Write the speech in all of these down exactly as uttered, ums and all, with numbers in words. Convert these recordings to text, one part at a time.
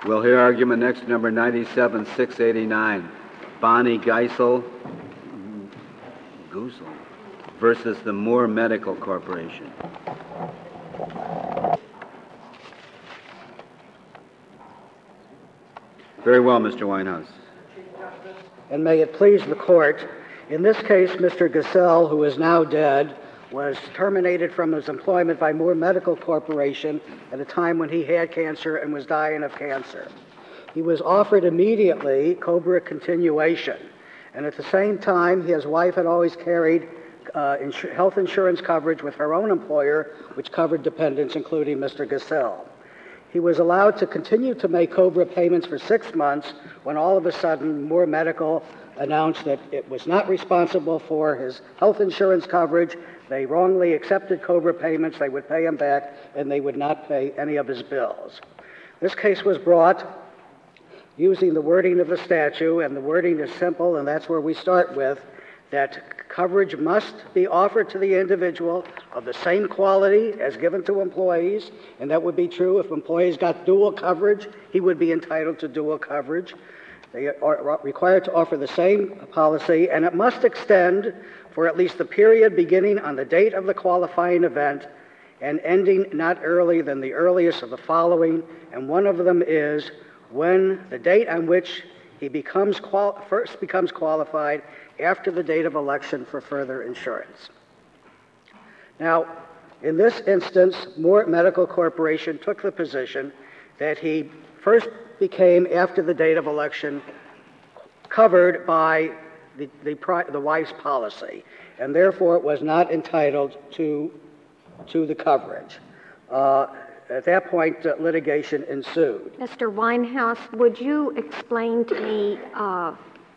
We'll hear argument next, number ninety-seven six eighty-nine, Bonnie Geisel, Goosel versus the Moore Medical Corporation. Very well, Mister Winehouse. And may it please the court, in this case, Mister Geisel, who is now dead, was terminated from his employment by Moore Medical Corporation at a time when he had cancer and was dying of cancer. He was offered immediately COBRA continuation, and at the same time, his wife had always carried uh, ins- health insurance coverage with her own employer, which covered dependents, including Mister Geisel. He was allowed to continue to make COBRA payments for six months when all of a sudden Moore Medical announced that it was not responsible for his health insurance coverage. They wrongly accepted COBRA payments, they would pay him back, and they would not pay any of his bills. This case was brought using the wording of the statute, and the wording is simple, and that's where we start with, that coverage must be offered to the individual of the same quality as given to employees, and that would be true if employees got dual coverage, he would be entitled to dual coverage. They are required to offer the same policy, and it must extend for at least the period beginning on the date of the qualifying event and ending not early than the earliest of the following, and one of them is when the date on which he becomes qual- first becomes qualified after the date of election for further insurance. Now, in this instance, Moore Medical Corporation took the position that he first became, after the date of election, covered by the, the, the wife's policy, and therefore it was not entitled to, to the coverage. Uh, at that point, uh, litigation ensued. Mister Winehouse, would you explain to me uh,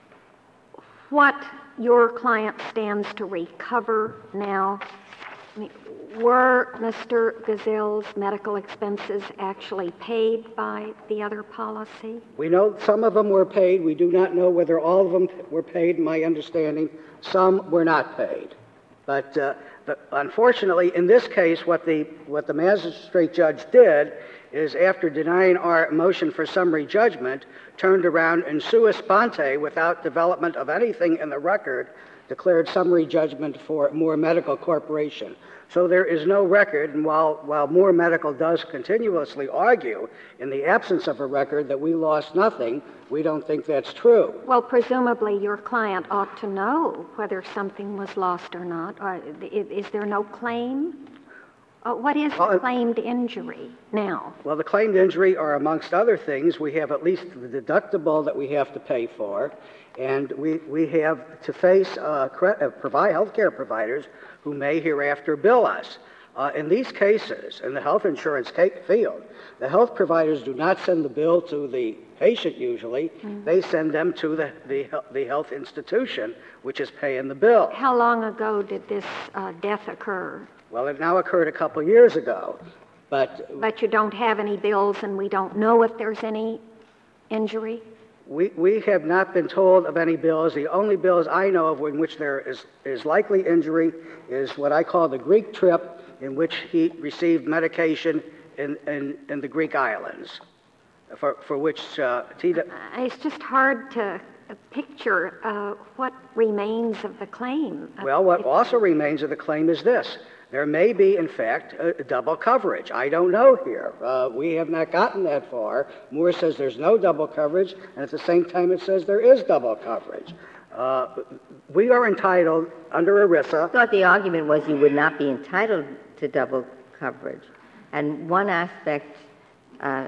what your client stands to recover now? I mean, were Mister Geisel's medical expenses actually paid by the other policy? We know some of them were paid. We do not know whether all of them were paid, in my understanding. Some were not paid. But, uh, but unfortunately, in this case, what the, what the magistrate judge did is, after denying our motion for summary judgment, turned around and sua sponte, without development of anything in the record, declared summary judgment for Moore Medical Corporation. So there is no record, and while, while Moore Medical does continuously argue, in the absence of a record, that we lost nothing, we don't think that's true. Well, presumably your client ought to know whether something was lost or not. Or is, is there no claim? Uh, what is well, the claimed injury now? Well, the claimed injury are, amongst other things, we have at least the deductible that we have to pay for, and we, we have to face uh, cre- uh, provide health care providers who may hereafter bill us. Uh, in these cases, in the health insurance field, the health providers do not send the bill to the patient usually. Mm-hmm. They send them to the, the, the health institution, which is paying the bill. How long ago did this uh, death occur? Well, it now occurred a couple years ago, but... But you don't have any bills, and we don't know if there's any injury? We, we have not been told of any bills. The only bills I know of in which there is, is likely injury is what I call the Greek trip, in which he received medication in, in, in the Greek islands, for, for which... Uh, T- it's just hard to picture uh, what remains of the claim. Well, what also remains of the claim is this. There may be, in fact, a double coverage. I don't know here. Uh, we have not gotten that far. Moore says there's no double coverage, and at the same time it says there is double coverage. Uh, we are entitled, under ERISA... I thought the argument was you would not be entitled to double coverage. And one aspect uh,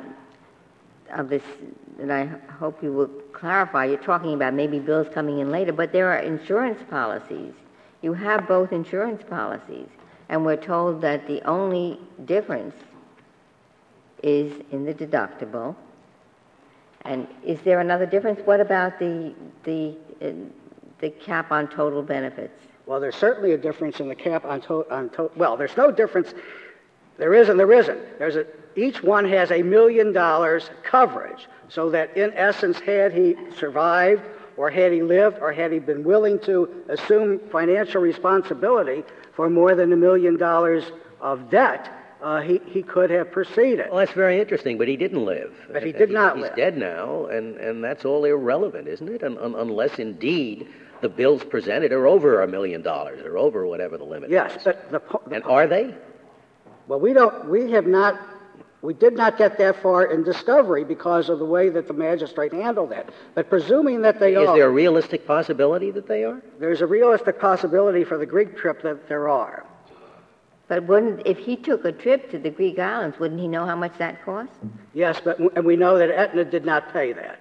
of this that I hope you will clarify, you're talking about maybe bills coming in later, but there are insurance policies. You have both insurance policies. And we're told that the only difference is in the deductible. And is there another difference? What about the the uh, the cap on total benefits? Well, there's certainly a difference in the cap on total. On to- well, there's no difference. There is and there isn't. There's a each one has a million dollars coverage, so that in essence, had he survived, or had he lived, or had he been willing to assume financial responsibility for more than a million dollars of debt, uh, he, he could have proceeded. Well, that's very interesting, but he didn't live. But he And- did and not he's live. dead now, and, and that's all irrelevant, isn't it? Un- un- unless, indeed, the bills presented are over a million dollars or over whatever the limit Yes, is. but the, po- the And po- are they? well, we don't, we have not, we did not get that far in discovery because of the way that the magistrate handled it. But presuming that they Is are, there a realistic possibility that they are? there's a realistic possibility for the Greek trip that there are. But wouldn't, if he took a trip to the Greek islands, wouldn't he know how much that cost? Yes, but, and we know that Aetna did not pay that.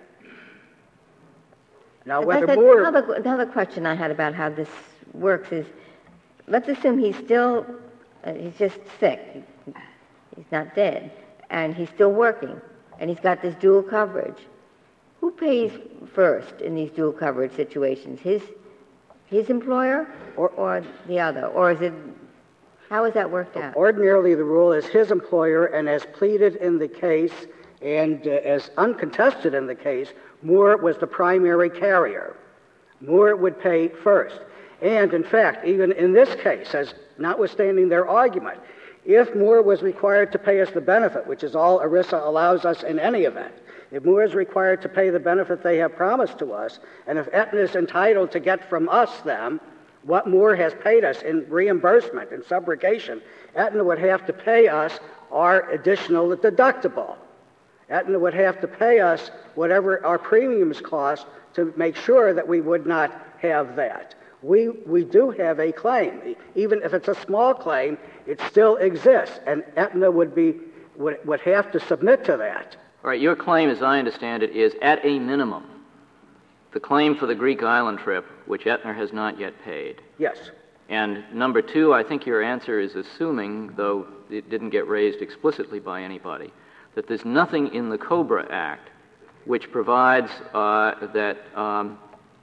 Now, whether That's Moore... another, another question I had about how this works is, let's assume he's still, uh, he's just sick. He's not dead. And he's still working. And he's got this dual coverage. Who pays first in these dual coverage situations? His, his employer or, or the other? Or is it, how is that worked out? Ordinarily, the rule is his employer, and as pleaded in the case and uh, as uncontested in the case, Moore was the primary carrier. Moore would pay first. And, in fact, even in this case, as notwithstanding their argument, if Moore was required to pay us the benefit, which is all ERISA allows us in any event, if Moore is required to pay the benefit they have promised to us, and if Aetna is entitled to get from us them what Moore has paid us in reimbursement and subrogation, Aetna would have to pay us our additional deductible. Aetna would have to pay us whatever our premiums cost to make sure that we would not have that. We, we do have a claim. Even if it's a small claim, it still exists, and Aetna would, be, would, would have to submit to that. All right, your claim, as I understand it, is at a minimum the claim for the Greek island trip, which Aetna has not yet paid. Yes. And number two, I think your answer is assuming, though it didn't get raised explicitly by anybody, that there's nothing in the COBRA Act which provides uh, that, um,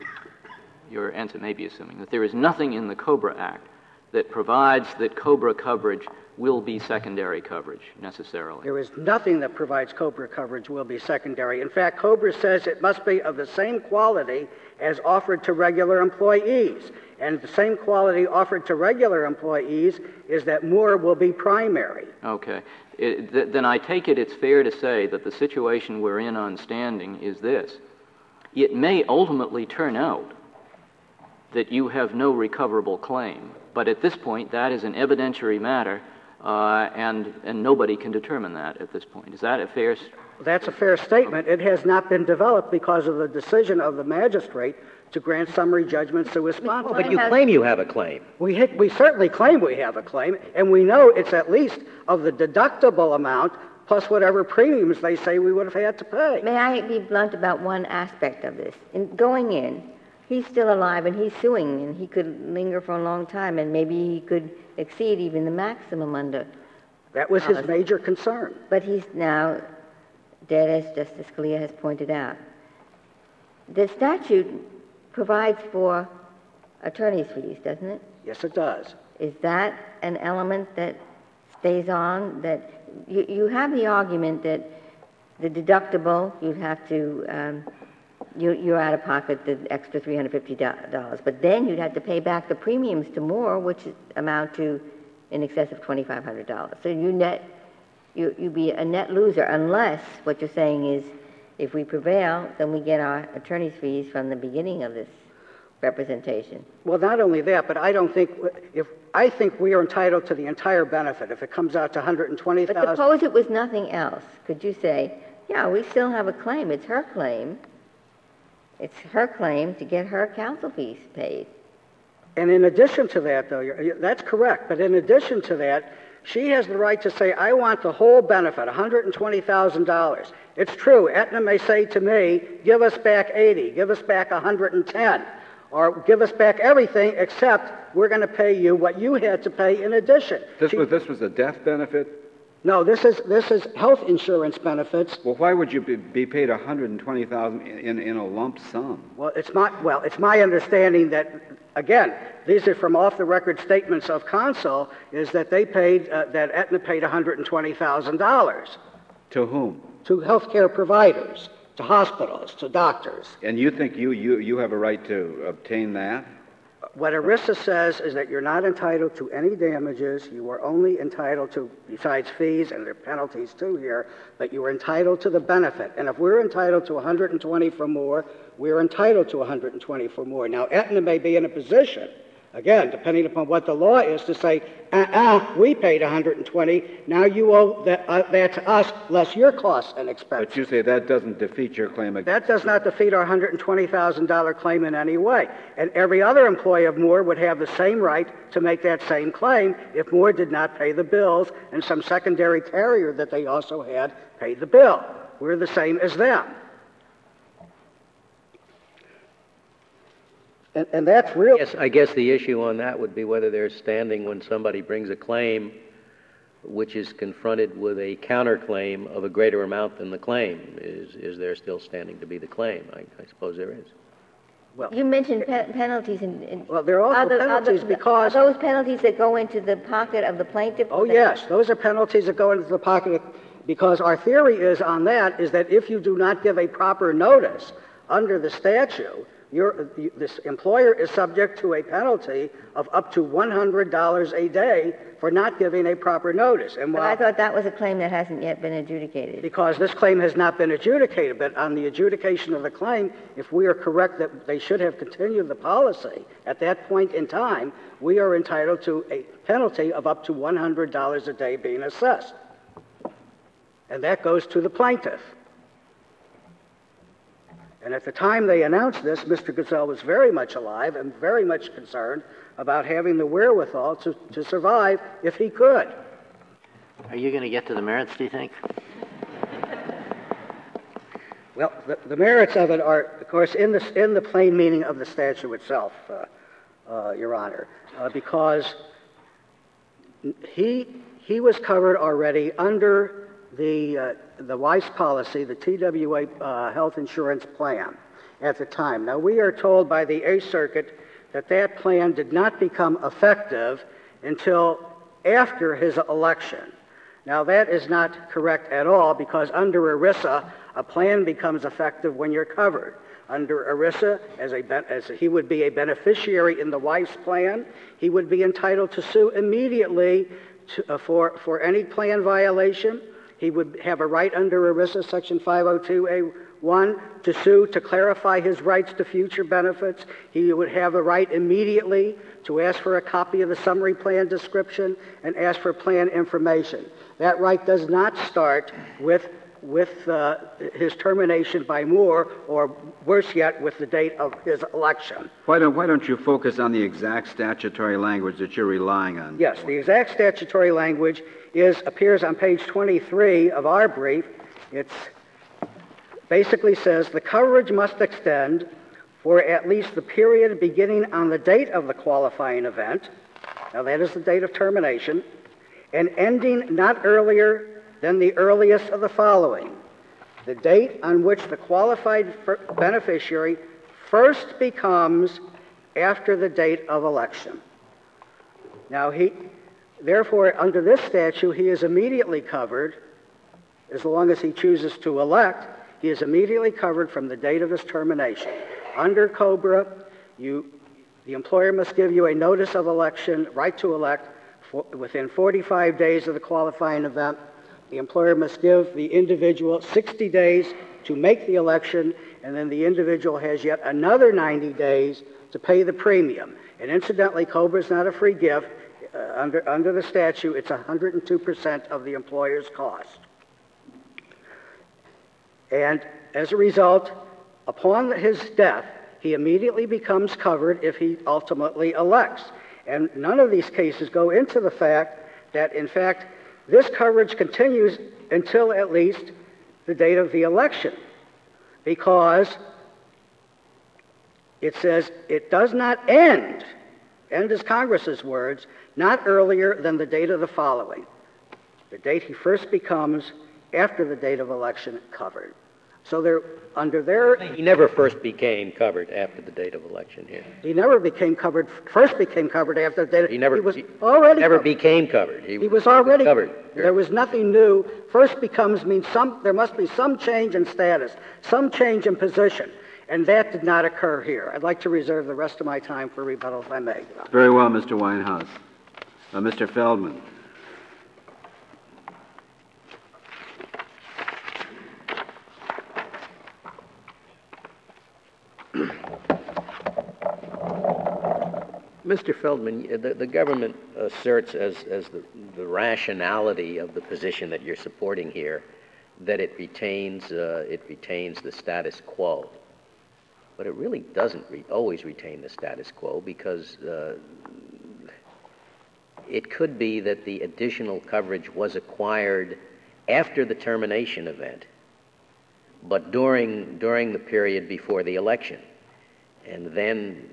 your answer may be assuming, that there is nothing in the COBRA Act that provides that COBRA coverage will be secondary coverage necessarily. There is nothing that provides COBRA coverage will be secondary. In fact, COBRA says it must be of the same quality as offered to regular employees. And the same quality offered to regular employees is that Moore will be primary. Okay. It, th- then I take it it's fair to say that the situation we're in on standing is this. It may ultimately turn out that you have no recoverable claim, but at this point that is an evidentiary matter, uh, and, and nobody can determine that at this point. Is that a fair... St- That's a fair statement. It has not been developed because of the decision of the magistrate to grant summary judgment sua sponte. Well, but you claim you have a claim. We, hit, we certainly claim we have a claim, and we know it's at least of the deductible amount plus whatever premiums they say we would have had to pay. May I be blunt about one aspect of this? In going in, he's still alive and he's suing, and he could linger for a long time, and maybe he could exceed even the maximum under. That was his policy. major concern. But he's now dead, as Justice Scalia has pointed out. The statute provides for attorney's fees, doesn't it? Yes, it does. Is that an element that stays on? That you, you have the argument that the deductible, you'd have to, um, you, you're out of pocket the extra three hundred fifty dollars, but then you'd have to pay back the premiums to Moore, which amount to in excess of twenty-five hundred dollars. So you net, you, you'd be a net loser unless what you're saying is if we prevail, then we get our attorney's fees from the beginning of this representation. Well, not only that, but I don't think, if I think we are entitled to the entire benefit. If it comes out to one hundred twenty thousand dollars. But suppose it was nothing else. Could you say, yeah, we still have a claim. It's her claim. It's her claim to get her counsel fees paid. And in addition to that, though, you're, that's correct, but in addition to that, she has the right to say, I want the whole benefit, one hundred twenty thousand dollars. It's true, Aetna may say to me, give us back eighty, give us back one hundred ten, or give us back everything except we're going to pay you what you had to pay in addition. This She- was this was a death benefit? No, this is this is health insurance benefits. Well, why would you be, be paid one hundred twenty thousand dollars in, in a lump sum? Well, it's my well, it's my understanding that, again, these are from off-the-record statements of counsel, is that they paid uh, that Aetna paid one hundred twenty thousand dollars To whom? to healthcare providers, to hospitals, to doctors. And you think you, you, you have a right to obtain that? what ERISA says is that you're not entitled to any damages. You are only entitled to, besides fees, and there are penalties too here, but you are entitled to the benefit. And if we're entitled to one hundred twenty for more, we're entitled to one hundred twenty for more. Now, Aetna may be in a position, again, depending upon what the law is, to say, uh-uh, we paid one hundred twenty, now you owe that, uh, that to us, less your costs and expenses. But you say that doesn't defeat your claim against... That does not defeat our one hundred twenty thousand dollars claim in any way. And every other employee of Moore would have the same right to make that same claim if Moore did not pay the bills and some secondary carrier that they also had paid the bill. We're the same as them. And, and that's real. Yes, I guess the issue on that would be whether they're standing when somebody brings a claim which is confronted with a counterclaim of a greater amount than the claim. Is is there still standing to be the claim? I, I suppose there is. Well, You mentioned pe- penalties. In, in, well, there are are also the- are penalties the- because... Are those penalties that go into the pocket of the plaintiff? Oh, yes, those are penalties that go into the pocket of, because our theory is on that is that if you do not give a proper notice under the statute, your, you, this employer is subject to a penalty of up to one hundred dollars a day for not giving a proper notice. And But while, I thought that was a claim that hasn't yet been adjudicated. because this claim has not been adjudicated, but on the adjudication of the claim, if we are correct that they should have continued the policy at that point in time, we are entitled to a penalty of up to one hundred dollars a day being assessed. And that goes to the plaintiff. And at the time they announced this, Mister Gazelle was very much alive and very much concerned about having the wherewithal to, to survive if he could. Are you going to get to the merits, do you think? Well, the, the merits of it are, of course, in the, in the plain meaning of the statute itself, uh, uh, Your Honor, uh, because he, he was covered already under the, uh, the WISE policy, the T W A uh, health insurance plan at the time. Now, we are told by the Eighth Circuit that that plan did not become effective until after his election. Now, that is not correct at all, because under ERISA, a plan becomes effective when you're covered. Under ERISA, as, a, as a, he would be a beneficiary in the WISE plan, he would be entitled to sue immediately to, uh, for, for any plan violation. He would have a right under ERISA, Section five oh two A one, to sue to clarify his rights to future benefits. He would have a right immediately to ask for a copy of the summary plan description and ask for plan information. That right does not start with, with uh, his termination by Moore, or worse yet, with the date of his election. Why don't, why don't you focus on the exact statutory language that you're relying on? Yes, the exact statutory language is appears on page twenty-three of our brief. It basically says the coverage must extend for at least the period beginning on the date of the qualifying event. Now, that is the date of termination, and ending not earlier than the earliest of the following: the date on which the qualified beneficiary first becomes after the date of election. Now, he, therefore, under this statute, he is immediately covered, as long as he chooses to elect, he is immediately covered from the date of his termination. Under COBRA, you, the employer must give you a notice of election, right to elect, for, within forty-five days of the qualifying event. The employer must give the individual sixty days to make the election, and then the individual has yet another ninety days to pay the premium. And incidentally, COBRA is not a free gift. Uh, under, under the statute, it's one hundred two percent of the employer's cost. And as a result, upon his death, he immediately becomes covered if he ultimately elects. And none of these cases go into the fact that, in fact, this coverage continues until at least the date of the election, because it says it does not end, end is Congress's words, not earlier than the date of the following, the date he first becomes after the date of election covered. So they're under their... He never first became covered after the date of election here. He never became covered, first became covered after the date... He never, he was he already never covered. became covered. He, He was already covered. There was nothing new. First becomes means some. There must be some change in status, some change in position. And that did not occur here. I'd like to reserve the rest of my time for rebuttal, if I may. Very well, Mister Winehouse. Uh, Mister Feldman. Mister Feldman, the, the government asserts as, as the, the rationality of the position that you're supporting here that it retains, uh, it retains the status quo. But it really doesn't re- always retain the status quo, because uh, it could be that the additional coverage was acquired after the termination event, but during, during the period before the election. And then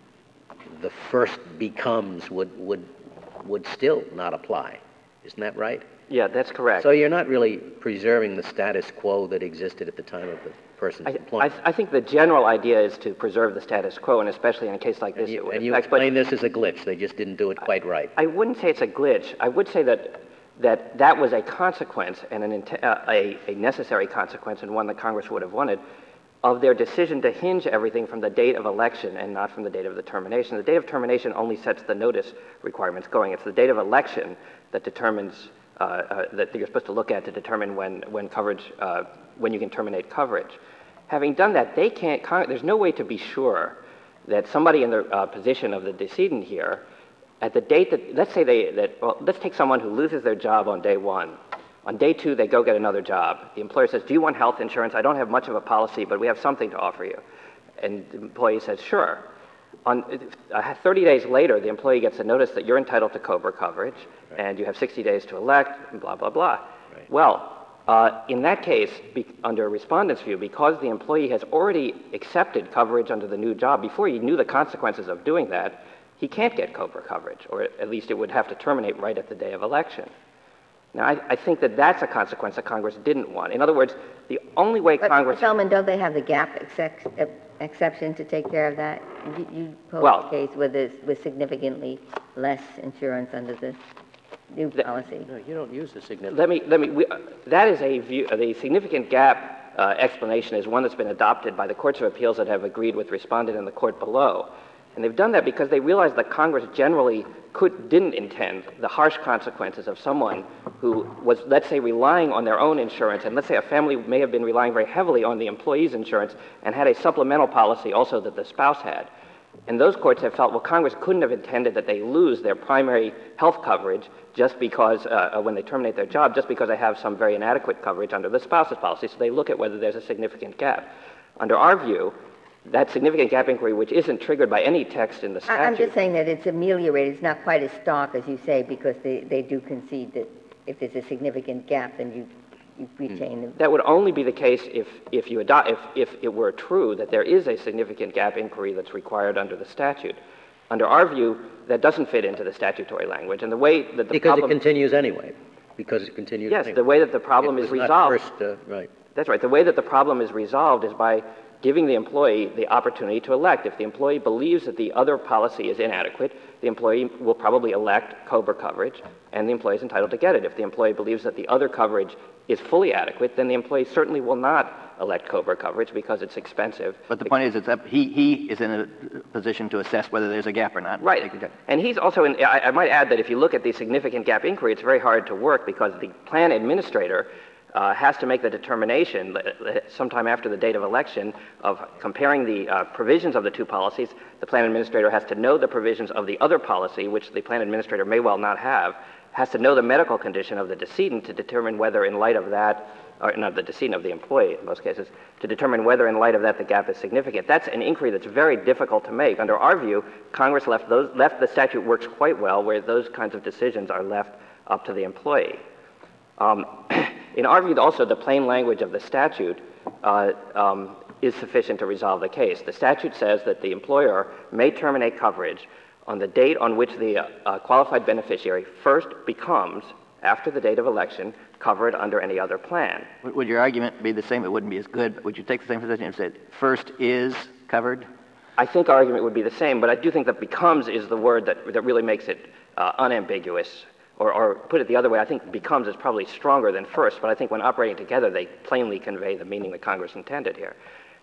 the first becomes would, would, would still not apply. Isn't that right? Yeah, that's correct. So you're not really preserving the status quo that existed at the time of the person's I, employment. I, I think the general idea is to preserve the status quo, and especially in a case like this. And you, it would and you affect- explain this as a glitch. They just didn't do it quite right. I wouldn't say it's a glitch. I would say that that, that was a consequence, and an int- uh, a, a necessary consequence, and one that Congress would have wanted, of their decision to hinge everything from the date of election and not from the date of the termination. The date of termination only sets the notice requirements going. It's the date of election that determines uh, uh, that you're supposed to look at to determine when when coverage uh, when you can terminate coverage. Having done that, they can't. Con- there's no way to be sure that somebody in the uh, position of the decedent here, at the date that let's say they that well, let's take someone who loses their job on day one. On day two, they go get another job. The employer says, do you want health insurance? I don't have much of a policy, but we have something to offer you. And the employee says, sure. On uh, thirty days later, the employee gets a notice that you're entitled to COBRA coverage, right, and you have sixty days to elect, and blah, blah, blah. Right. Well, uh, in that case, be, under a respondent's view, because the employee has already accepted coverage under the new job, before he knew the consequences of doing that, he can't get COBRA coverage, or at least it would have to terminate right at the day of election. Now, I, I think that that's a consequence that Congress didn't want. In other words, the only way but Congress... Feldman, don't they have the gap exec- uh, exception to take care of that? You, you pose well, a case with, this, with significantly less insurance under the new the, policy. No, you don't use the significant. Let me, let me, we, uh, that is a view, uh, the significant gap uh, explanation is one that's been adopted by the courts of appeals that have agreed with respondent in the court below. And they've done that because they realize that Congress generally could, didn't intend the harsh consequences of someone who was, let's say, relying on their own insurance, and let's say a family may have been relying very heavily on the employee's insurance and had a supplemental policy also that the spouse had. And those courts have felt, well, Congress couldn't have intended that they lose their primary health coverage just because, uh, when they terminate their job, just because they have some very inadequate coverage under the spouse's policy. So they look at whether there's a significant gap. Under our view, that significant gap inquiry, which isn't triggered by any text in the statute. I'm just saying that it's ameliorated. It's not quite as stark as you say, because they, they do concede that if there's a significant gap, then you, you retain them. That would only be the case if, if you adopt, if, if it were true that there is a significant gap inquiry that's required under the statute. Under our view, that doesn't fit into the statutory language, and the way that the because problem... it continues anyway. Because it continues yes, anyway. the way that the problem it is was resolved... Not first, uh, right. That's right. The way that the problem is resolved is by giving the employee the opportunity to elect. If the employee believes that the other policy is inadequate, the employee will probably elect COBRA coverage, and the employee is entitled to get it. If the employee believes that the other coverage is fully adequate, then the employee certainly will not elect COBRA coverage because it's expensive. But the point is, it's up, he, he is in a position to assess whether there's a gap or not. Right. And he's also in, I, I might add that if you look at the significant gap inquiry, it's very hard to work because the plan administrator Uh, has to make the determination sometime after the date of election of comparing the uh, provisions of the two policies. The plan administrator has to know the provisions of the other policy, which the plan administrator may well not have, has to know the medical condition of the decedent to determine whether in light of that, or not the decedent, of the employee in most cases, to determine whether in light of that the gap is significant. That's an inquiry that's very difficult to make. Under our view, Congress left, those, left the statute works quite well where those kinds of decisions are left up to the employee. Um, In our view, also, the plain language of the statute uh, um, is sufficient to resolve the case. The statute says that the employer may terminate coverage on the date on which the uh, qualified beneficiary first becomes, after the date of election, covered under any other plan. Would your argument be the same? It wouldn't be as good, but would you take the same position and say first is covered? I think our argument would be the same, but I do think that becomes is the word that, that really makes it uh, unambiguous. Or, or put it the other way, I think becomes is probably stronger than first, but I think when operating together, they plainly convey the meaning that Congress intended here.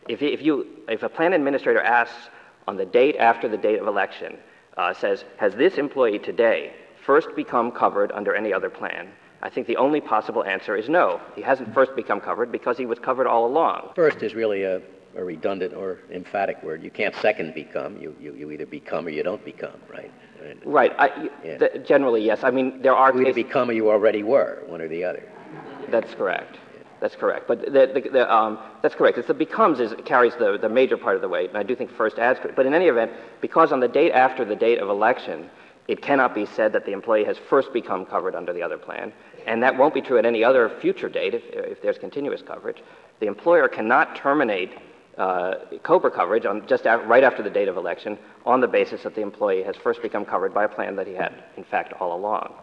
If, if, you, if a plan administrator asks on the date after the date of election, uh, says, has this employee today first become covered under any other plan? I think the only possible answer is no. He hasn't first become covered because he was covered all along. First is really a, a redundant or emphatic word. You can't second become. You, you, you either become or you don't become, right? Right. I, yeah. th- generally, yes. I mean, there are You either cases... become or you already were, one or the other. That's correct. That's correct. But the, the, the, um, that's correct. It's the becomes is, carries the, the major part of the weight, and I do think first adds to it. But in any event, because on the date after the date of election, it cannot be said that the employee has first become covered under the other plan, and that won't be true at any other future date if, if there's continuous coverage. The employer cannot terminate uh, COBRA coverage on just a- right after the date of election on the basis that the employee has first become covered by a plan that he had, in fact, all along.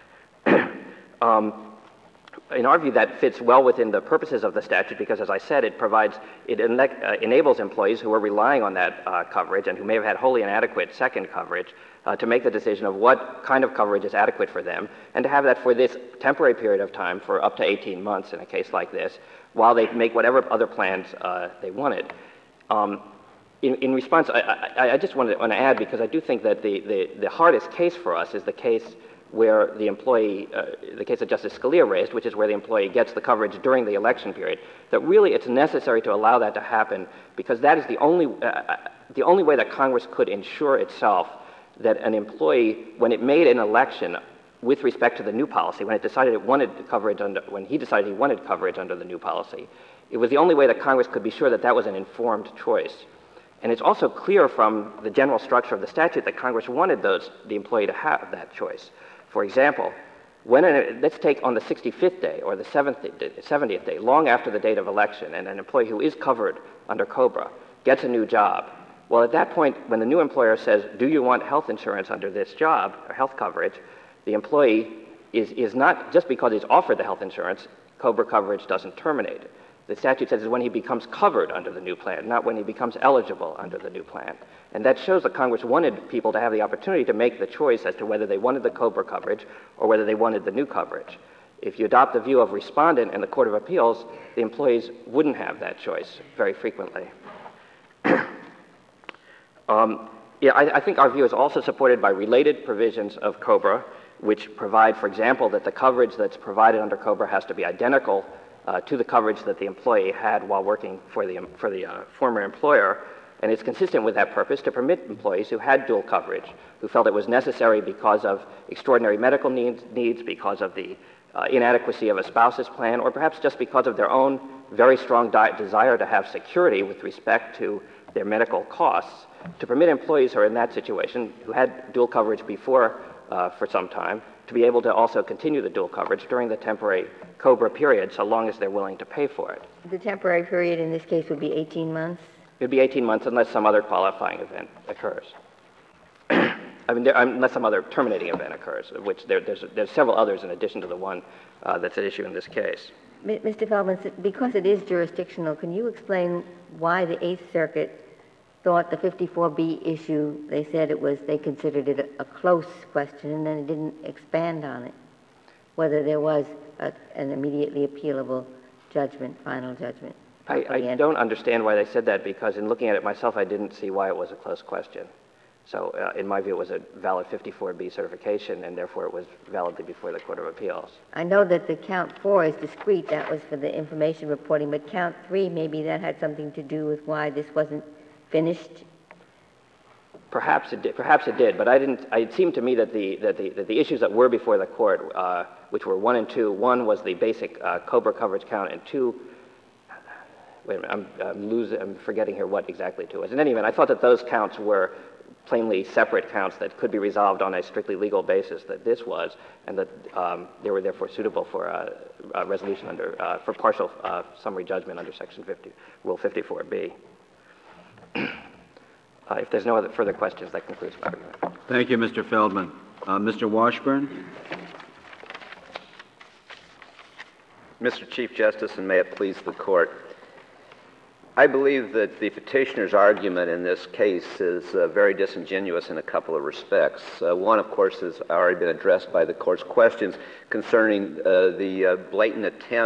um, In our view, that fits well within the purposes of the statute because, as I said, it provides, it ene- uh, enables employees who are relying on that uh, coverage and who may have had wholly inadequate second coverage uh, to make the decision of what kind of coverage is adequate for them and to have that for this temporary period of time for up to eighteen months in a case like this while they make whatever other plans uh, they wanted. Um, in, in response, I, I, I just want to, want to add, because I do think that the, the, the hardest case for us is the case where the employee, uh, the case that Justice Scalia raised, which is where the employee gets the coverage during the election period, that really it's necessary to allow that to happen because that is the only, uh, the only way that Congress could ensure itself that an employee, when it made an election with respect to the new policy, when it decided it wanted coverage under, when he decided he wanted coverage under the new policy, it was the only way that Congress could be sure that that was an informed choice. And it's also clear from the general structure of the statute that Congress wanted those, the employee to have that choice. For example, when an, let's take on the sixty-fifth day or the seventieth day, long after the date of election, and an employee who is covered under COBRA gets a new job. Well, at that point, when the new employer says, do you want health insurance under this job, or health coverage, the employee is, is not, just because he's offered the health insurance, COBRA coverage doesn't terminate. The statute says it's when he becomes covered under the new plan, not when he becomes eligible under the new plan. And that shows that Congress wanted people to have the opportunity to make the choice as to whether they wanted the COBRA coverage or whether they wanted the new coverage. If you adopt the view of respondent and the Court of Appeals, the employees wouldn't have that choice very frequently. um, yeah, I, I think our view is also supported by related provisions of COBRA, which provide, for example, that the coverage that's provided under COBRA has to be identical Uh, to the coverage that the employee had while working for the, for the uh, former employer. And it's consistent with that purpose to permit employees who had dual coverage, who felt it was necessary because of extraordinary medical needs, needs because of the uh, inadequacy of a spouse's plan, or perhaps just because of their own very strong di- desire to have security with respect to their medical costs, to permit employees who are in that situation, who had dual coverage before uh, for some time, to be able to also continue the dual coverage during the temporary COBRA period, so long as they're willing to pay for it. The temporary period in this case would be eighteen months? It would be eighteen months unless some other qualifying event occurs. I mean, there, unless some other terminating event occurs, of which there, there's, there's several others in addition to the one uh, that's at issue in this case. Mister Feldman, because it is jurisdictional, can you explain why the Eighth Circuit thought the fifty-four B issue, they said it was, they considered it a, a close question, and then it didn't expand on it, whether there was a, an immediately appealable judgment, final judgment? I, I don't understand why they said that, because in looking at it myself, I didn't see why it was a close question. So uh, in my view, it was a valid fifty-four B certification, and therefore it was validly before the Court of Appeals. I know that the count four is discrete, that was for the information reporting, but count three, maybe that had something to do with why this wasn't finished? Perhaps it did. Perhaps it did, but I didn't. It seemed to me that the that the that the issues that were before the court, uh, which were one and two, one was the basic uh, COBRA coverage count, and two. Wait a minute, I'm, I'm losing. I'm forgetting here what exactly two was. In any event, I thought that those counts were plainly separate counts that could be resolved on a strictly legal basis. That this was, and that um, they were therefore suitable for uh, uh, resolution under uh, for partial uh, summary judgment under Section fifty, Rule fifty-four B. Uh, if there's no other further questions, that concludes my argument. Thank you, Mister Feldman. Uh, Mister Washburn? Mister Chief Justice, and may it please the Court, I believe that the petitioner's argument in this case is uh, very disingenuous in a couple of respects. Uh, one, of course, has already been addressed by the Court's questions concerning uh, the uh, blatant attempt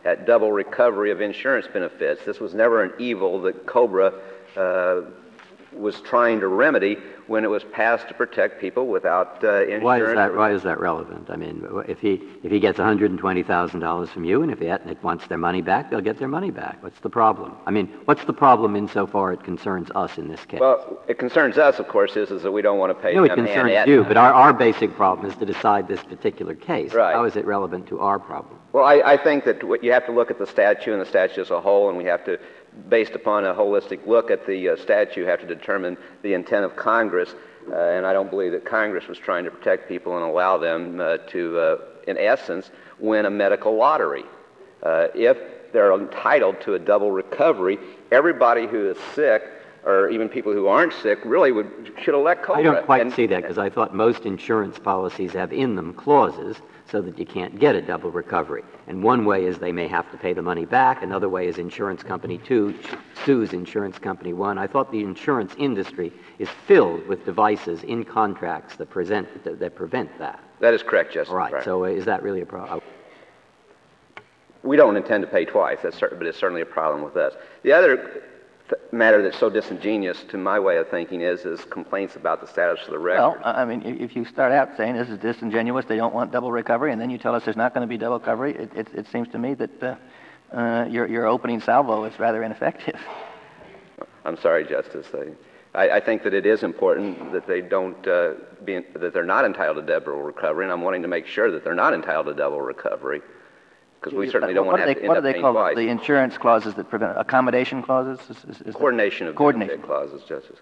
at double recovery of insurance benefits. This was never an evil that COBRA uh, was trying to remedy when it was passed to protect people without uh, insurance. Why is that? Why is that relevant? I mean, if he if he gets one hundred twenty thousand dollars from you, and if Aetna wants their money back, they'll get their money back. What's the problem? I mean, what's the problem insofar it concerns us in this case? Well, it concerns us, of course, is, is that we don't want to pay no, it them and concerns Aetna. you, but our, our basic problem is to decide this particular case. Right. How is it relevant to our problem? Well, I, I think that what you have to look at the statute and the statute as a whole, and we have to, based upon a holistic look at the uh, statute, have to determine the intent of Congress. Uh, and I don't believe that Congress was trying to protect people and allow them uh, to, uh, in essence, win a medical lottery. Uh, if they're entitled to a double recovery, everybody who is sick, or even people who aren't sick, really would should elect COBRA. I don't quite and, see that, because I thought most insurance policies have in them clauses so that you can't get a double recovery. And one way is they may have to pay the money back. Another way is insurance company two sues insurance company one. I thought the insurance industry is filled with devices in contracts that, present, that, that prevent that. That is correct, Justice. All right, Breyer. so uh, is that really a problem? We don't intend to pay twice, that's certain, but it's certainly a problem with us. The other th- matter that's so disingenuous to my way of thinking is, is complaints about the status of the record. Well, I mean, if you start out saying this is disingenuous, they don't want double recovery, and then you tell us there's not going to be double recovery, it, it, it seems to me that uh, uh, your, your opening salvo is rather ineffective. I'm sorry, Justice. I, I, I think that it is important that they don't uh, be in, that they're not entitled to double recovery, and I'm wanting to make sure that they're not entitled to double recovery, because we certainly don't want to have to end What up do they paying call twice. the insurance clauses that prevent accommodation clauses? Is, is, is Coordination of coordination benefit clauses, Justice.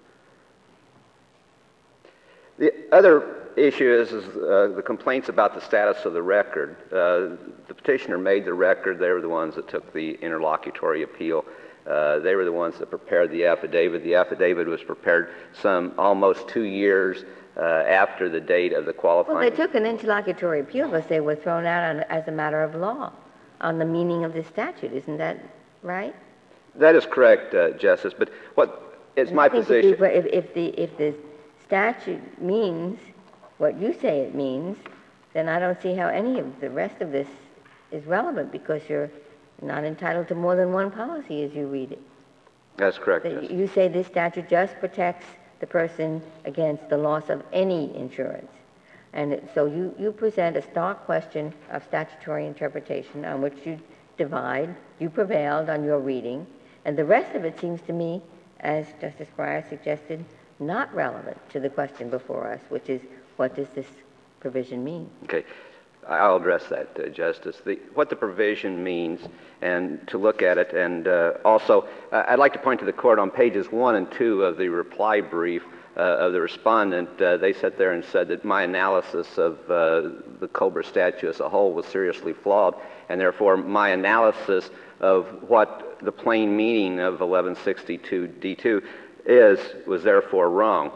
The other issue is, is uh, the complaints about the status of the record. Uh, the petitioner made the record. They were the ones that took the interlocutory appeal. Uh, they were the ones that prepared the affidavit. The affidavit was prepared some almost two years uh, after the date of the qualifying. Well, they took an interlocutory appeal because they were thrown out on, as a matter of law on the meaning of the statute. Isn't that right? That is correct, uh, Justice. But what is my I think position? If, if, if the if the statute means what you say it means, then I don't see how any of the rest of this is relevant, because you're not entitled to more than one policy as you read it. That's correct, That Justice. you say this statute just protects the person against the loss of any insurance. And it, so you, you present a stark question of statutory interpretation on which you divide. You prevailed on your reading. And the rest of it seems to me, as Justice Breyer suggested, not relevant to the question before us, which is, what does this provision mean? Okay. I'll address that, uh, Justice. The, what the provision means, and to look at it, and uh, also uh, I'd like to point to the court on pages one and two of the reply brief uh, of the respondent. Uh, they sat there and said that my analysis of uh, the COBRA statute as a whole was seriously flawed, and therefore my analysis of what the plain meaning of eleven sixty-two D two is was therefore wrong.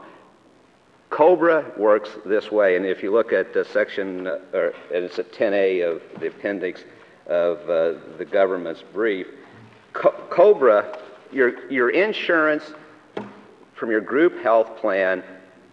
COBRA works this way, and if you look at uh, section, uh, or and it's at ten A of the appendix of uh, the government's brief, Co- COBRA, your, your insurance from your group health plan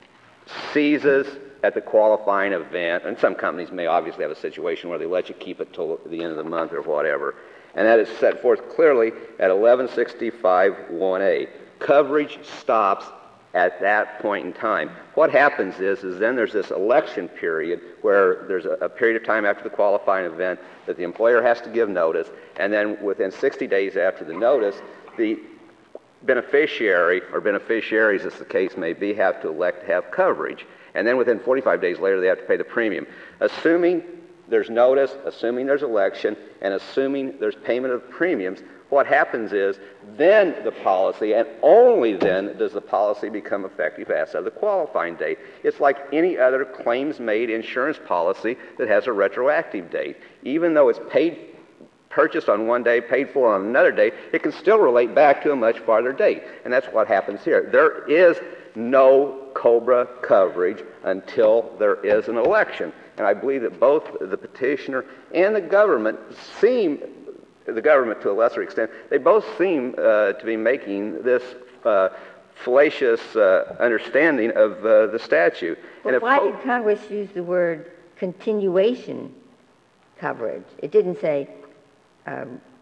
ceases at the qualifying event, and some companies may obviously have a situation where they let you keep it till the end of the month or whatever, and that is set forth clearly at eleven sixty-five one A. Coverage stops at that point in time. What happens is, is then there's this election period where there's a, a period of time after the qualifying event that the employer has to give notice, and then within sixty days after the notice, the beneficiary, or beneficiaries as the case may be, have to elect to have coverage. And then within forty-five days later, they have to pay the premium. Assuming there's notice, assuming there's election, and assuming there's payment of premiums, what happens is then the policy, and only then does the policy become effective as of the qualifying date. It's like any other claims-made insurance policy that has a retroactive date. Even though it's paid, purchased on one day, paid for on another day, it can still relate back to a much farther date. And that's what happens here. There is no COBRA coverage until there is an election. And I believe that both the petitioner and the government seem the government to a lesser extent, they both seem uh, to be making this uh, fallacious uh, understanding of uh, the statute. But and why co- did Congress use the word continuation coverage? It didn't say um,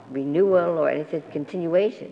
renewal or anything, continuation.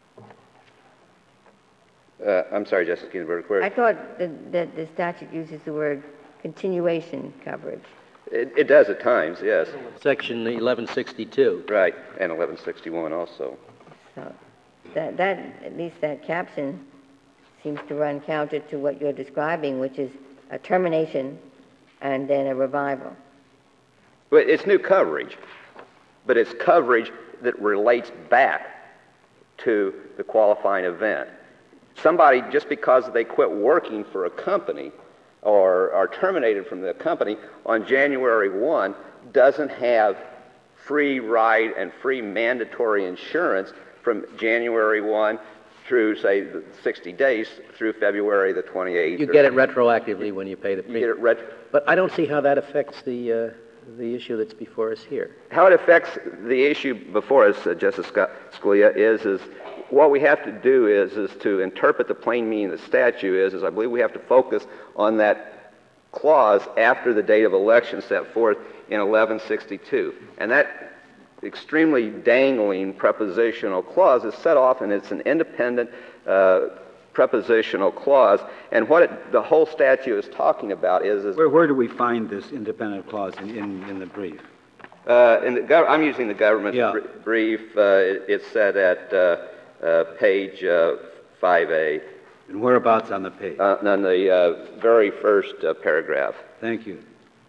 Uh, I'm sorry, Justice Ginsburg. Where? I thought that, that the statute uses the word continuation coverage. It, it does at times, yes. Section eleven sixty-two. Right, and eleven sixty-one also. So that, that, at least that caption seems to run counter to what you're describing, which is a termination and then a revival. But it's new coverage, but it's coverage that relates back to the qualifying event. Somebody, just because they quit working for a company or are terminated from the company on January first, doesn't have free ride and free mandatory insurance from January first through, say, the sixty days through February the twenty-eighth. You get it retroactively when you pay the You premium. get it ret- But I don't see how that affects the, uh, the issue that's before us here. How it affects the issue before us, uh, Justice Scott Scalia, is, is what we have to do is, is to interpret the plain meaning of the statute is, is I believe we have to focus on that clause after the date of election set forth in eleven sixty-two. And that extremely dangling prepositional clause is set off, and it's an independent uh, prepositional clause. And what it, the whole statute is talking about is... is Where, where do we find this independent clause in, in, in the brief? Uh, in the gov- I'm using the government's Yeah. br- brief. Uh, it, it's set at uh, uh, page uh, five A. And whereabouts on the page? Uh, on the uh, very first uh, paragraph. Thank you.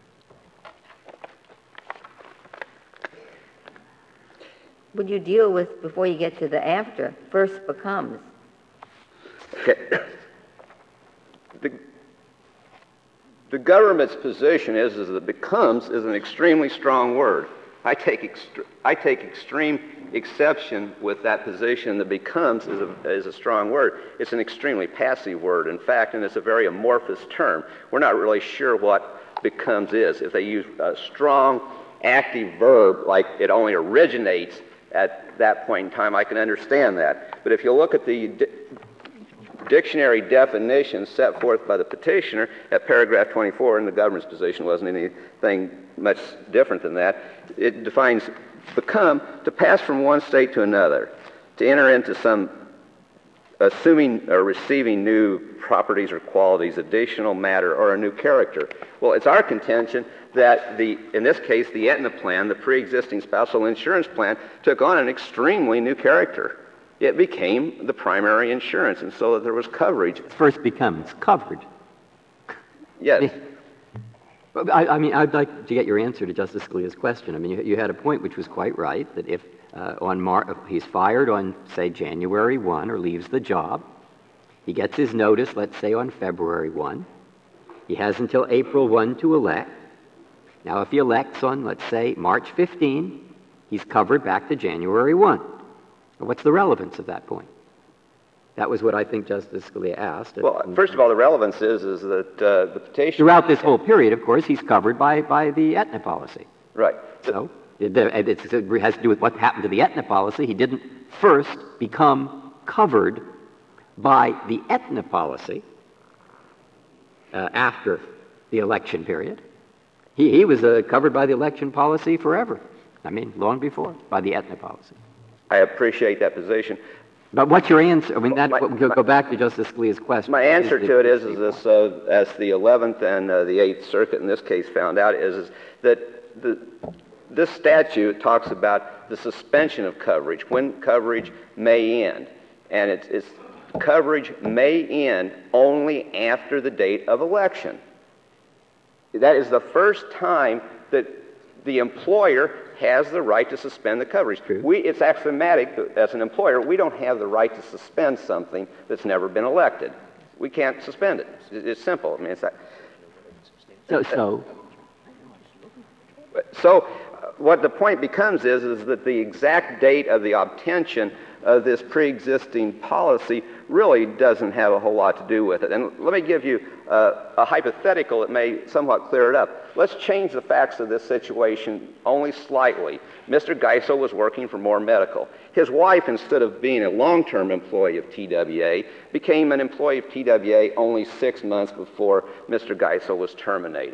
Would you deal with, before you get to the after, first becomes? Okay. The, the government's position is, is that becomes is an extremely strong word. I take, extre- I take extreme exception with that position that becomes is a, is a strong word. It's an extremely passive word, in fact, and it's a very amorphous term. We're not really sure what becomes is. If they use a strong active verb like it only originates at that point in time, I can understand that. But if you look at the di- dictionary definition set forth by the petitioner at paragraph twenty-four, and the government's position wasn't anything much different than that, it defines become to pass from one state to another, to enter into some assuming or receiving new properties or qualities, additional matter, or a new character. Well, it's our contention that the, in this case, the Aetna plan, the pre-existing spousal insurance plan, took on an extremely new character. It became the primary insurance, and so that there was coverage. First becomes covered. Yes. I, I mean, I'd like to get your answer to Justice Scalia's question. I mean, you, you had a point which was quite right, that if uh, on Mar- if he's fired on, say, January first or leaves the job, he gets his notice, let's say, on February first. He has until April first to elect. Now, if he elects on, let's say, March fifteenth, he's covered back to January first. What's the relevance of that point? That was what I think Justice Scalia asked. Well, first of all, the relevance is, is that uh, the petitioner... Throughout this whole period, of course, he's covered by, by the Aetna policy. Right. So it, it, it has to do with what happened to the Aetna policy. He didn't first become covered by the Aetna policy uh, after the election period. He, he was uh, covered by the election policy forever. I mean, long before, by the Aetna policy. I appreciate that position. But what's your answer? I mean, that, My- we'll go back to Justice Scalia's question. My answer Is to it is, is this, uh, as the eleventh and uh, the eighth Circuit in this case found out, is, is that the, this statute talks about the suspension of coverage, when coverage may end. And it's, it's coverage may end only after the date of election. That is the first time that the employer has the right to suspend the coverage. True. We, it's axiomatic that as an employer, we don't have the right to suspend something that's never been elected. We can't suspend it. It's, it's simple. I mean, it's that. So, so So, uh, what the point becomes is, is that the exact date of the obtention of this pre-existing policy really doesn't have a whole lot to do with it. And let me give you uh, a hypothetical that may somewhat clear it up. Let's change the facts of this situation only slightly. Mister Geisel was working for Moore Medical. His wife, instead of being a long-term employee of T W A, became an employee of T W A only six months before Mister Geisel was terminated.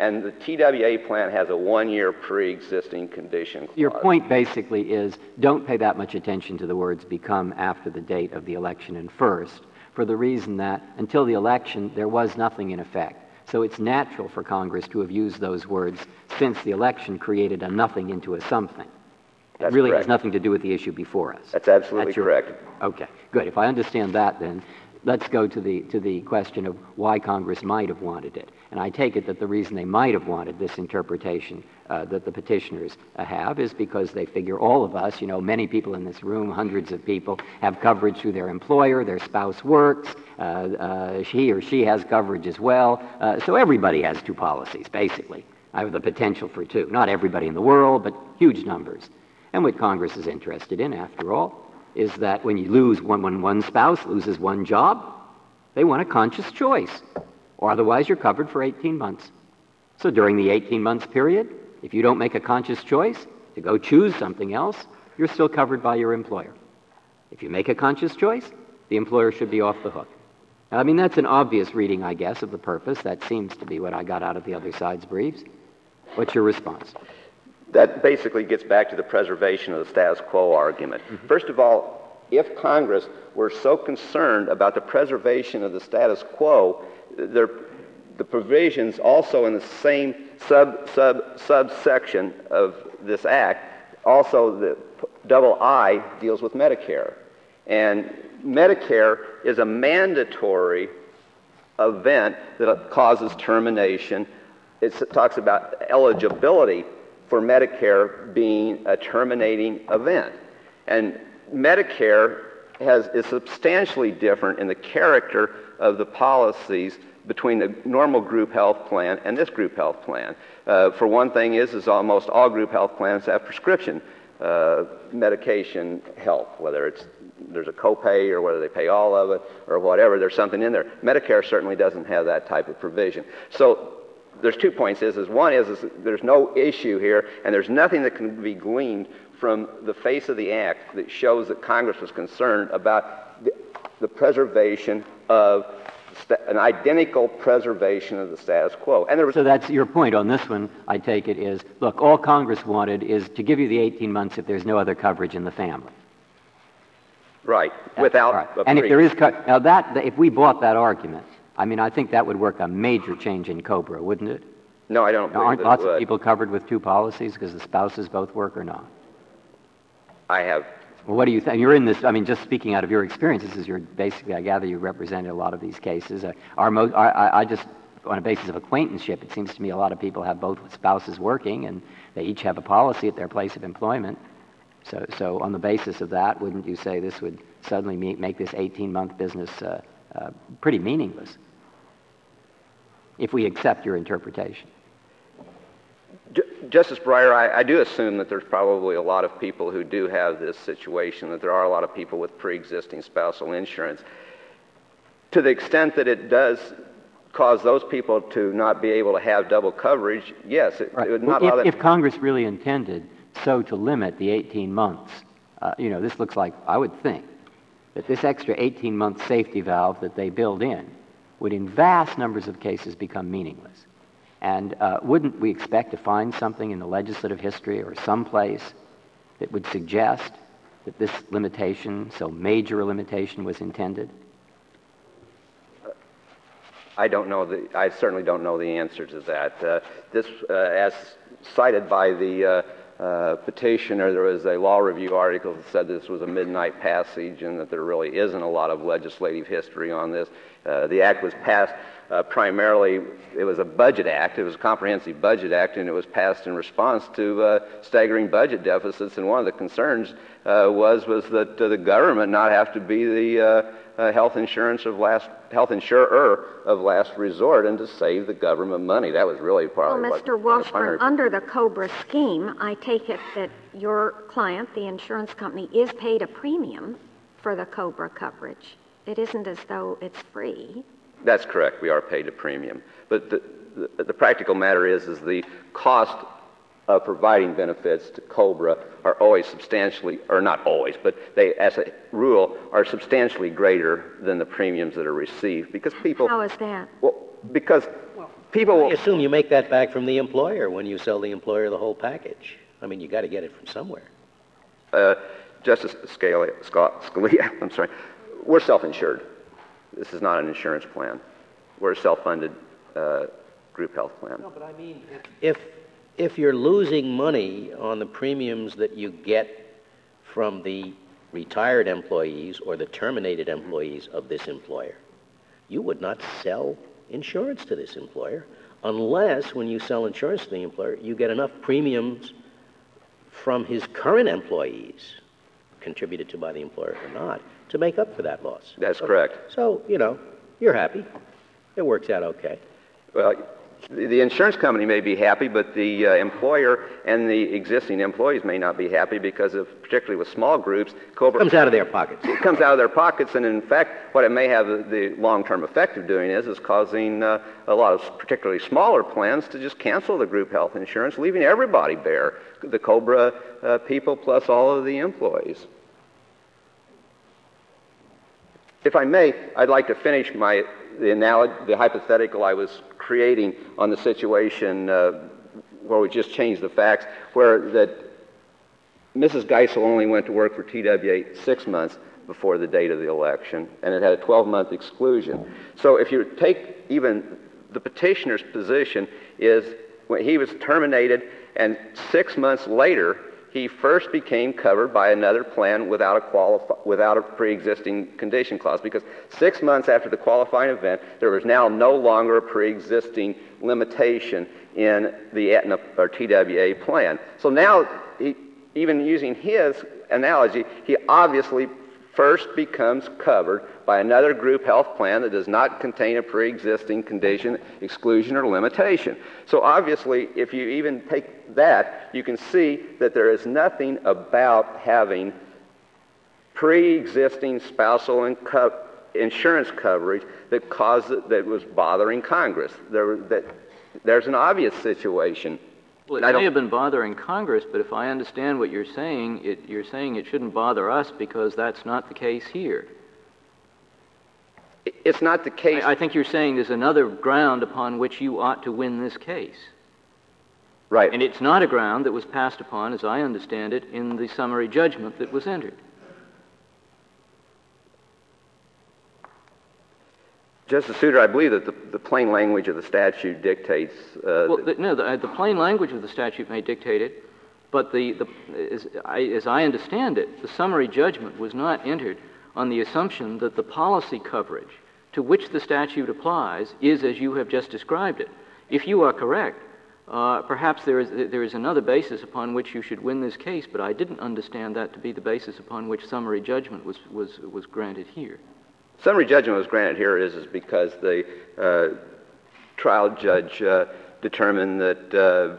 And the T W A plan has a one-year pre-existing condition clause. Your point basically is don't pay that much attention to the words become after the date of the election and first, for the reason that until the election there was nothing in effect. So it's natural for Congress to have used those words since the election created a nothing into a something. That's it really correct. has nothing to do with the issue before us. That's absolutely That's your, correct. Okay, good. If I understand that, then let's go to the to the question of why Congress might have wanted it. And I take it that the reason they might have wanted this interpretation uh, that the petitioners uh, have is because they figure all of us, you know, many people in this room, hundreds of people, have coverage through their employer, their spouse works, uh, uh, he or she has coverage as well. Uh, so everybody has two policies, basically. I have the potential for two. Not everybody in the world, but huge numbers. And what Congress is interested in, after all, is that when you lose one, when one spouse loses one job, they want a conscious choice, or otherwise you're covered for eighteen months. So during the eighteen months period, if you don't make a conscious choice to go choose something else, you're still covered by your employer. If you make a conscious choice, the employer should be off the hook. Now, I mean, that's an obvious reading, I guess, of the purpose. That seems to be what I got out of the other side's briefs. What's your response? That basically gets back to the preservation of the status quo argument. Mm-hmm. First of all, if Congress were so concerned about the preservation of the status quo, there, the provisions also in the same sub, sub, subsection of this act, also the double I deals with Medicare. And Medicare is a mandatory event that causes termination. It talks about eligibility for Medicare being a terminating event. And Medicare has, is substantially different in the character of the policies between the normal group health plan and this group health plan. Uh, for one thing is, is almost all group health plans have prescription uh, medication help, whether it's there's a copay or whether they pay all of it or whatever, there's something in there. Medicare certainly doesn't have that type of provision. So there's two points. Is, is one is, is there's no issue here, and there's nothing that can be gleaned from the face of the act that shows that Congress was concerned about the, the preservation of st- an identical preservation of the status quo. And there was so that's your point on this one, I take it, is, look, all Congress wanted is to give you the eighteen months if there's no other coverage in the family. Right, without right. a And pre- if there is, co- now that, if we bought that argument, I mean, I think that would work a major change in COBRA, wouldn't it? No, I don't believe Aren't it lots would. of people covered with two policies because the spouses both work or not? I have. Well, what do you think? You're in this, I mean, just speaking out of your experience, this is your, basically, I gather you represented a lot of these cases. Uh, our mo- I, I, I just, on a basis of acquaintanceship, it seems to me a lot of people have both spouses working and they each have a policy at their place of employment. So, so on the basis of that, wouldn't you say this would suddenly make, make this eighteen-month business uh, uh, pretty meaningless, if we accept your interpretation? J- Justice Breyer, I, I do assume that there's probably a lot of people who do have this situation, that there are a lot of people with pre-existing spousal insurance. To the extent that it does cause those people to not be able to have double coverage, yes, it, Right. it would Well, not allow if, that. if Congress really intended so to limit the eighteen months, uh, you know, this looks like, I would think, that this extra eighteen-month safety valve that they build in would in vast numbers of cases become meaningless. And uh, wouldn't we expect to find something in the legislative history or someplace that would suggest that this limitation, so major a limitation, was intended? I don't know the. I certainly don't know the answer to that. Uh, this, uh, as cited by the uh, uh, petitioner, there was a law review article that said this was a midnight passage and that there really isn't a lot of legislative history on this. Uh, the act was passed uh, primarily. It was a budget act. It was a comprehensive budget act, and it was passed in response to uh, staggering budget deficits. And one of the concerns uh, was was that uh, the government not have to be the uh, Uh, health insurance of last, health insurer of last resort, and to save the government money. That was really probably Well, what Mister the Washburn, primary- under the COBRA scheme, I take it that your client, the insurance company, is paid a premium for the COBRA coverage. It isn't as though it's free. That's correct. We are paid a premium. But the, the, the practical matter is, is the cost of providing benefits to COBRA are always substantially, or not always, but they, as a rule, are substantially greater than the premiums that are received because people... How is that? Well, because people will... I assume you make that back from the employer when you sell the employer the whole package. I mean, you got to get it from somewhere. Uh, Justice Scalia, Scalia, I'm sorry, we're self-insured. This is not an insurance plan. We're a self-funded uh, group health plan. No, but I mean, if if you're losing money on the premiums that you get from the retired employees or the terminated employees of this employer, you would not sell insurance to this employer unless, when you sell insurance to the employer, you get enough premiums from his current employees, contributed to by the employer or not, to make up for that loss. That's so, correct. So, you know, you're happy. It works out okay. Well, the, the insurance company may be happy, but the uh, employer and the existing employees may not be happy because of, particularly with small groups, COBRA... Comes out of their pockets. It comes out of their pockets, and in fact, what it may have the long-term effect of doing is, is causing uh, a lot of particularly smaller plans to just cancel the group health insurance, leaving everybody bare, the COBRA uh, people plus all of the employees. If I may, I'd like to finish my the analogy, the hypothetical I was creating on the situation uh, where we just changed the facts, where that Missus Geisel only went to work for T W A six months before the date of the election, and it had a twelve-month exclusion. So if you take even the petitioner's position is when he was terminated, and six months later, he first became covered by another plan without a qualif- without a pre-existing condition clause, because six months after the qualifying event, there was now no longer a pre-existing limitation in the Aetna or T W A plan. So now, he, even using his analogy, he obviously first becomes covered by another group health plan that does not contain a pre-existing condition, exclusion, or limitation. So obviously, if you even take that, you can see that there is nothing about having pre-existing spousal and co- insurance coverage that caused that was bothering Congress. There, that, there's an obvious situation. Well, it may have been bothering Congress, but if I understand what you're saying, it, you're saying it shouldn't bother us because that's not the case here. It's not the case. I, I think you're saying there's another ground upon which you ought to win this case. Right. And it's not a ground that was passed upon, as I understand it, in the summary judgment that was entered. Justice Souter, I believe that the, the plain language of the statute dictates... Uh, well, the, no, the, the plain language of the statute may dictate it, but the, the, as, I, as I understand it, the summary judgment was not entered on the assumption that the policy coverage to which the statute applies is as you have just described it. If you are correct, uh, perhaps there is, there is another basis upon which you should win this case, but I didn't understand that to be the basis upon which summary judgment was, was, was granted here. Summary judgment was granted here is, is because the uh, trial judge uh, determined that uh,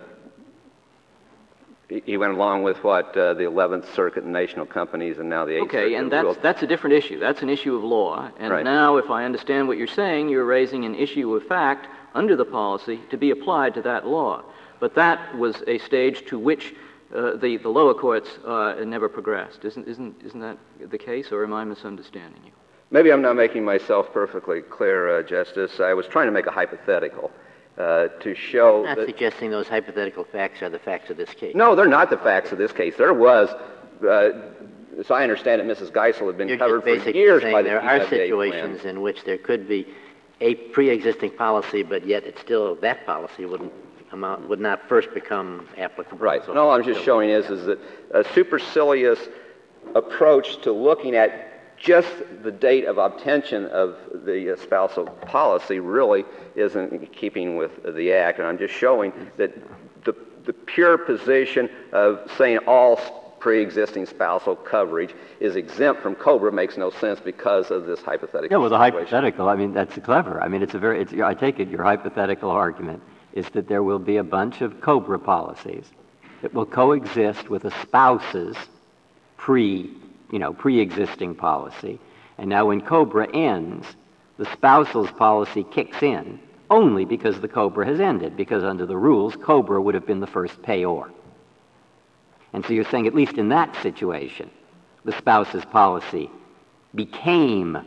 he went along with what uh, the eleventh Circuit and National Companies and now the eighth Circuit. Okay, and that's, that's a different issue. That's an issue of law. And right. Now, if I understand what you're saying, you're raising an issue of fact under the policy to be applied to that law. But that was a stage to which uh, the, the lower courts uh, never progressed. Isn't, isn't, isn't that the case, or am I misunderstanding you? Maybe I'm not making myself perfectly clear, uh, Justice. I was trying to make a hypothetical uh, to show I'm not that... suggesting those hypothetical facts are the facts of this case. No, they're not the facts of this case. There was, uh, as I understand it, Missus Geisel had been You're covered just for years saying by the there T W A are situations plan. in which there could be a pre-existing policy, but yet it's still that policy wouldn't amount, would not first become applicable. Right. So And all I'm just showing is, is that a supercilious approach to looking at just the date of obtention of the uh, spousal policy really isn't in keeping with the Act, and I'm just showing that the, the pure position of saying all pre-existing spousal coverage is exempt from COBRA makes no sense because of this hypothetical Yeah, well, the situation. hypothetical, I mean, that's clever. I mean, it's a very, it's, I take it your hypothetical argument is that there will be a bunch of COBRA policies that will coexist with a spouse's pre you know, pre-existing policy. And now when COBRA ends, the spousal's policy kicks in only because the COBRA has ended, because under the rules, COBRA would have been the first payor. And so you're saying, at least in that situation, the spouse's policy became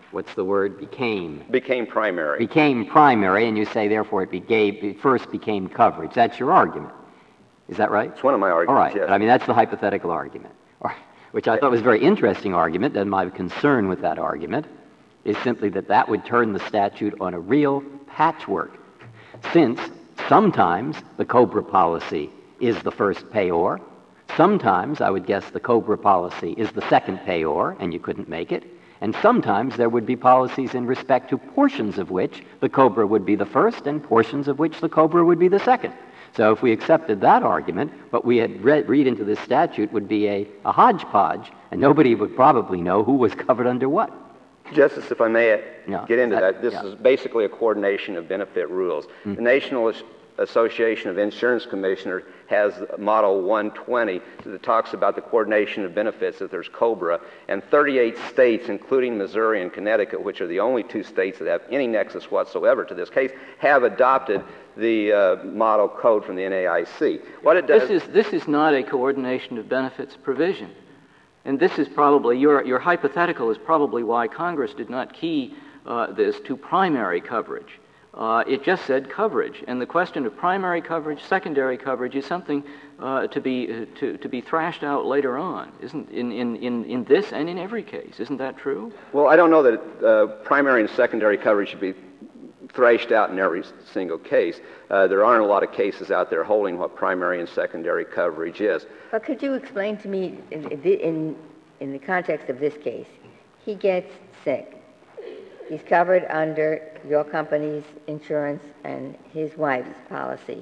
what's the word, became? Became primary. Became primary, and you say, therefore, it, became, it first became coverage. That's your argument. Is that right? It's one of my arguments, All right, yes. but I mean, that's the hypothetical argument, which I thought was a very interesting argument, and my concern with that argument is simply that that would turn the statute on a real patchwork, since sometimes the COBRA policy is the first payor, sometimes I would guess the COBRA policy is the second payor, and you couldn't make it, and sometimes there would be policies in respect to portions of which the COBRA would be the first and portions of which the COBRA would be the second. So if we accepted that argument, what we had read, read into this statute would be a, a hodgepodge, and nobody would probably know who was covered under what. Justice, if I may Yeah, get into that, that- this yeah. is basically a coordination of benefit rules. Mm. The National As- Association of Insurance Commissioners has Model one twenty that talks about the coordination of benefits if there's COBRA, and thirty-eight states, including Missouri and Connecticut, which are the only two states that have any nexus whatsoever to this case, have adopted the uh, model code from the N A I C. What it does... This is, this is not a coordination of benefits provision. And this is probably, your, your hypothetical is probably why Congress did not key uh, this to primary coverage. Uh, it just said coverage. And the question of primary coverage, secondary coverage is something uh, to be uh, to, to be thrashed out later on, isn't in, in, in, in this and in every case. Isn't that true? Well, I don't know that uh, primary and secondary coverage should be thrashed out in every single case. Uh, there aren't a lot of cases out there holding what primary and secondary coverage is. But could you explain to me, in, in, in the context of this case, he gets sick. He's covered under your company's insurance and his wife's policy.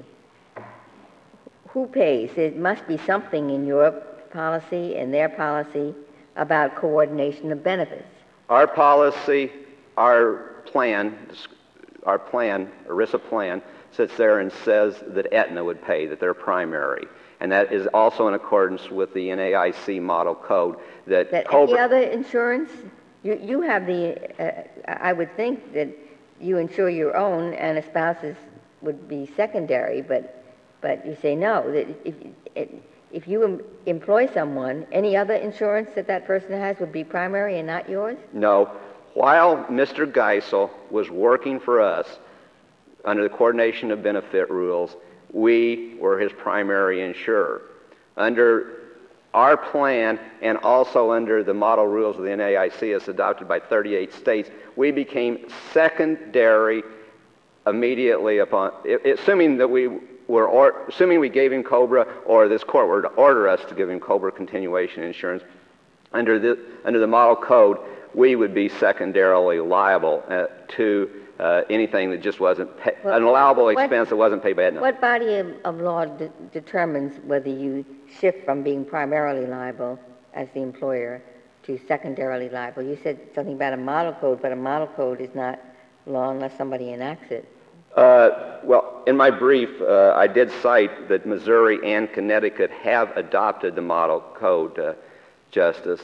Who pays? There must be something in your policy and their policy about coordination of benefits. Our policy, our plan, our plan, ERISA plan, sits there and says that Aetna would pay, that they're primary. And that is also in accordance with the N A I C model code that, That COBRA... any other insurance? You, you have the, uh, I would think that you insure your own and a spouse's would be secondary, but, but you say no. That if, if, if you em- employ someone, any other insurance that that person has would be primary and not yours? No. While Mister Geisel was working for us under the coordination of benefit rules, we were his primary insurer. Under our plan, and also under the model rules of the N A I C as adopted by thirty-eight states, we became secondary immediately upon, assuming that we were, or, assuming we gave him COBRA, or this court were to order us to give him COBRA continuation insurance, under the, under the model code, we would be secondarily liable uh, to uh, anything that just wasn't, pay, Well, an allowable what- expense that wasn't paid by Aetna. What body of, of law de- determines whether you shift from being primarily liable as the employer to secondarily liable? You said something about a model code, but a model code is not law unless somebody enacts it. Uh, well, in my brief, uh, I did cite that Missouri and Connecticut have adopted the model code, uh, Justice.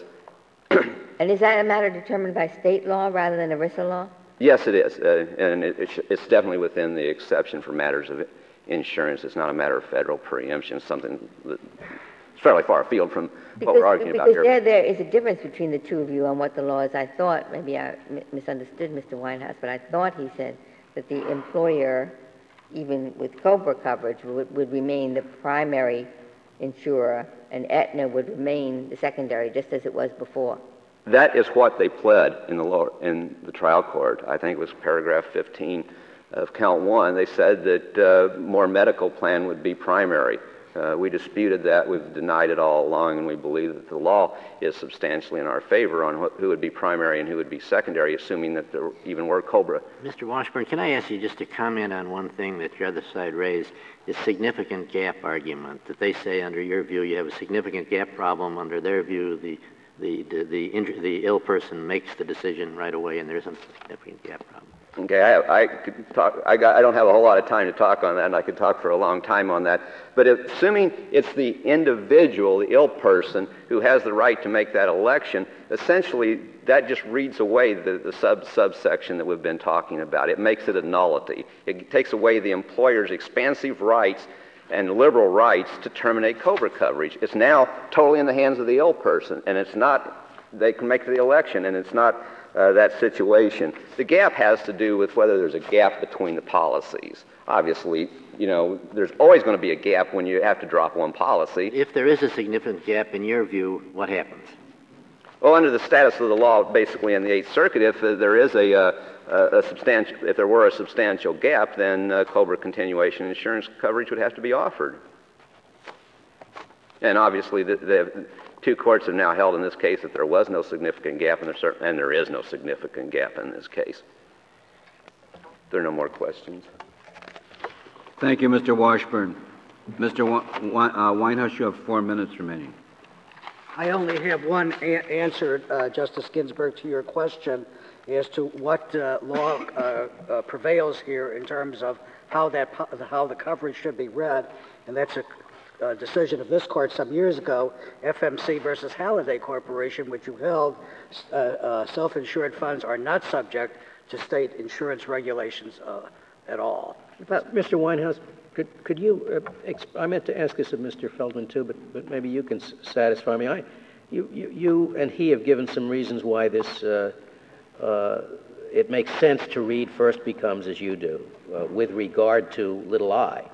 And is that a matter determined by state law rather than ERISA law? Yes, it is, uh, and it, it's, it's definitely within the exception for matters of insurance. It's not a matter of federal preemption, something that's fairly far afield from what we're arguing because about here. there, there is a difference between the two of you on what the law is. I thought, maybe I m- misunderstood Mister Winehouse, but I thought he said that the employer, even with COBRA coverage, would, would remain the primary insurer, and Aetna would remain the secondary, just as it was before. That is what they pled in the lower, in the trial court. I think it was paragraph fifteen of count one. They said that uh, more medical plan would be primary. Uh, we disputed that. We've denied it all along, and we believe that the law is substantially in our favor on wh- who would be primary and who would be secondary, assuming that there even were COBRA. Mister Washburn, can I ask you just to comment on one thing that your other side raised, the significant gap argument, that they say under your view you have a significant gap problem, under their view the the the the, inj- the ill person makes the decision right away and there isn't a significant gap problem. Okay, I, I could talk. I, got, I don't have a whole lot of time to talk on that, and I could talk for a long time on that. But if, assuming it's the individual, the ill person, who has the right to make that election, essentially that just reads away the, the sub subsection that we've been talking about. It makes it a nullity. It takes away the employer's expansive rights and liberal rights to terminate COBRA coverage. It's now totally in the hands of the ill person, and it's not they can make the election, and it's not uh, that situation. The gap has to do with whether there's a gap between the policies. Obviously, you know, there's always going to be a gap when you have to drop one policy. If there is a significant gap, in your view, what happens? Well, under the status of the law, basically in the Eighth Circuit, if uh, there is a, uh, a substantial, if there were a substantial gap, then uh, COBRA continuation insurance coverage would have to be offered. And obviously, the, the two courts have now held in this case that there was no significant gap, and there, certain, and there is no significant gap in this case. There are no more questions. Thank you, Mister Washburn. Mister Wa- Wa- uh, Winehouse, you have four minutes remaining. I only have one a- answer, uh, Justice Ginsburg, to your question as to what uh, law uh, uh, prevails here in terms of how that po- how the coverage should be read, and that's a uh, decision of this court some years ago, F M C versus Halliday Corporation, which you held uh, uh, self-insured funds are not subject to state insurance regulations uh, at all. But Mister Winehouse, could could you? Uh, exp- I meant to ask this of Mister Feldman too, but but maybe you can s- satisfy me. I, you, you you and he have given some reasons why this uh, uh, it makes sense to read first becomes as you do uh, with regard to little I.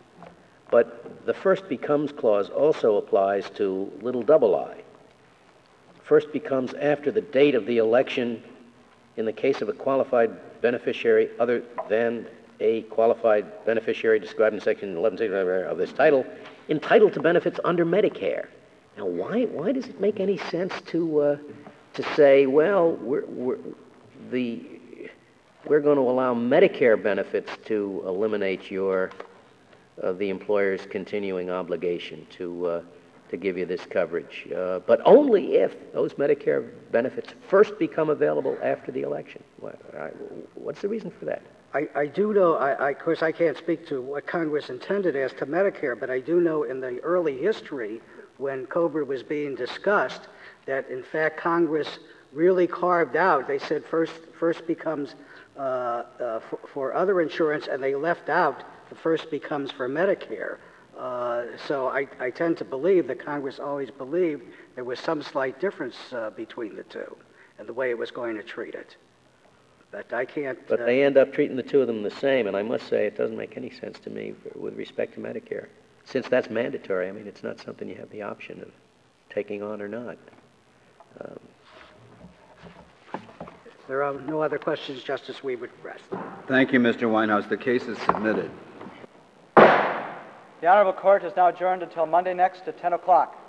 But the first becomes clause also applies to little double I. First becomes after the date of the election in the case of a qualified beneficiary other than a qualified beneficiary described in section eleven of this title, entitled to benefits under Medicare. Now, why why does it make any sense to uh, to say, well, we're, we're the we're going to allow Medicare benefits to eliminate your uh, the employer's continuing obligation to uh, to give you this coverage, uh, but only if those Medicare benefits first become available after the election. What, I, what's the reason for that? I, I do know, I, I, of course, I can't speak to what Congress intended as to Medicare, but I do know in the early history when COBRA was being discussed that, in fact, Congress really carved out, they said first first becomes uh, uh, for, for other insurance, and they left out the first becomes for Medicare. Uh, so I, I tend to believe that Congress always believed there was some slight difference uh, between the two and the way it was going to treat it. But I can't... But uh, they end up treating the two of them the same, and I must say it doesn't make any sense to me for, with respect to Medicare. Since that's mandatory, I mean, it's not something you have the option of taking on or not. Um, if there are no other questions, Justice, we would rest. Thank you, Mister Winehouse. The case is submitted. The Honorable Court is now adjourned until Monday next at ten o'clock.